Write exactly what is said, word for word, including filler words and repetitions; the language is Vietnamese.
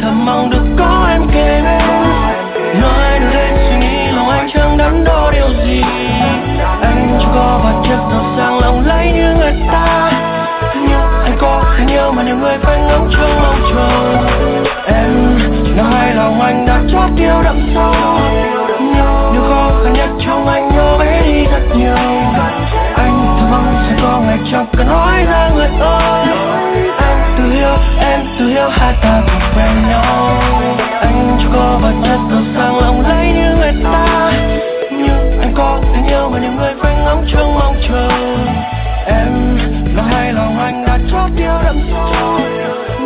thầm mong được có em kề bên. Nói đưa đến suy nghĩ lòng anh chẳng đắn đo điều gì. Anh chỉ có vật chất giàu sang lòng lấy như người ta. Nhưng anh có tình yêu mà nhiều người phải ngóng trông mong chờ. Em chỉ nào hay lòng anh đã chót yêu đậm sâu. Nhưng điều khó khăn nhất trong anh nhỏ bé đi thật nhiều. Anh thầm mong sẽ có ngày chẳng cần nói ra người ơi. Anh tự yêu, em tự yêu, hai ta thuộc về nhau. Anh chỉ có vật chất giàu sang lòng lấy như người ta. Nhưng anh có tình yêu mà nhiều người phải ngóng trông mong chờ. Em lòng hay lòng anh đã chót yêu đậm sâu.